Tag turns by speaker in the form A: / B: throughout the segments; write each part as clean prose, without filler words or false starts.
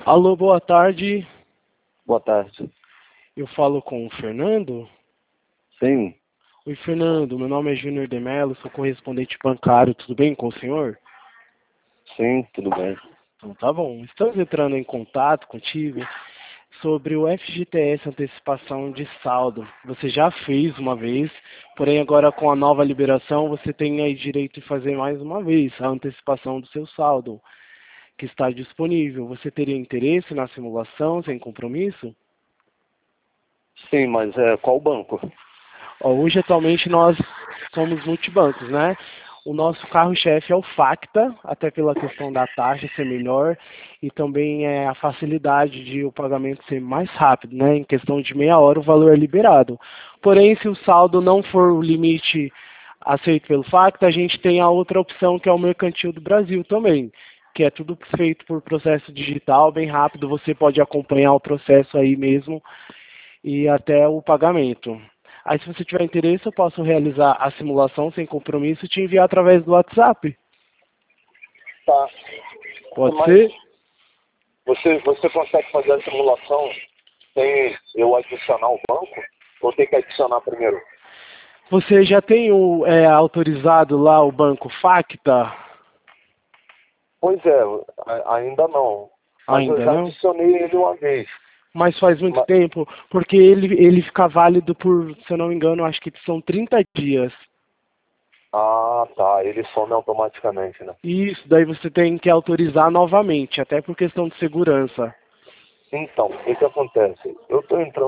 A: Alô, boa tarde.
B: Boa tarde.
A: Eu falo com o Fernando.
B: Sim,
A: Oi, Fernando. Meu nome é Júnior de Mello, sou correspondente bancário. Tudo bem com o senhor?
B: sim, tudo bem.
A: Então tá bom. Estamos entrando em contato contigo sobre o FGTS Antecipação de Saldo. Você já fez uma vez, porém agora com a nova liberação você tem aí direito de fazer mais uma vez a antecipação do seu saldo, que está disponível. Você teria interesse na simulação sem compromisso?
B: Sim, mas qual banco?
A: Ó, hoje, atualmente, nós somos multibancos, né? O nosso carro-chefe é o Facta, até pela questão da taxa ser melhor e também a facilidade de o pagamento ser mais rápido, né? Em questão de meia hora o valor é liberado. Porém, se o saldo não for o limite aceito pelo Facta, a gente tem a outra opção que é o Mercantil do Brasil também, que é tudo feito por processo digital, bem rápido, você pode acompanhar o processo aí mesmo e até o pagamento. Aí, se você tiver interesse, eu posso realizar a simulação sem compromisso e te enviar através do WhatsApp.
B: Tá.
A: Pode
B: Mas
A: ser?
B: você consegue fazer a simulação sem eu adicionar o banco? Ou tem que adicionar primeiro?
A: Você já tem autorizado lá o banco Facta?
B: Pois é, ainda não. Mas eu
A: Ainda
B: já
A: não?
B: adicionei ele uma vez.
A: Mas faz muito
B: Ma-
A: tempo, porque ele fica válido por, se eu não me engano, acho que são 30 dias.
B: Ah, tá. Ele some automaticamente, né?
A: Isso, daí você tem que autorizar novamente, até por questão de segurança.
B: Então, o que acontece? Eu estou entrando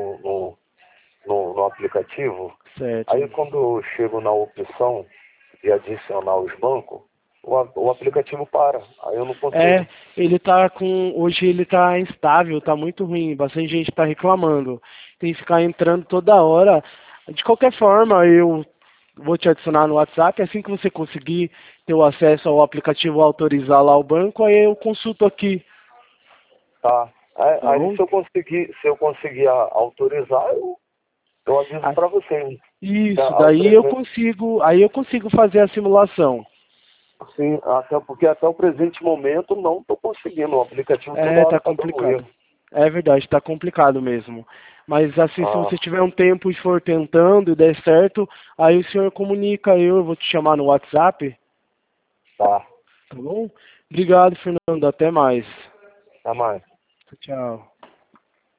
B: no aplicativo, aí
A: Certo.
B: quando eu chego na opção de adicionar os bancos, o aplicativo para. Aí eu não consigo.
A: Ele tá com. Hoje ele tá instável, tá muito ruim, bastante gente tá reclamando. Tem que ficar entrando toda hora. De qualquer forma, eu vou te adicionar no WhatsApp, assim que você conseguir ter o acesso ao aplicativo, autorizar lá o banco, aí eu consulto aqui,
B: Tá.
A: tá
B: Aí
A: bom?
B: se eu conseguir autorizar, eu aviso
A: Ah,
B: para vocês.
A: isso,
B: Ao presente,
A: aí eu consigo fazer a simulação.
B: sim, até porque até o presente momento não estou conseguindo. O aplicativo toda hora
A: Tá
B: está dando
A: complicado.
B: erro.
A: É verdade, tá complicado mesmo. Mas assim, se
B: Ah,
A: você tiver um tempo e for tentando e der certo, aí o senhor comunica eu vou te chamar no WhatsApp,
B: tá.
A: tá bom? Obrigado, Fernando. Até mais.
B: Até mais.
A: Tchau.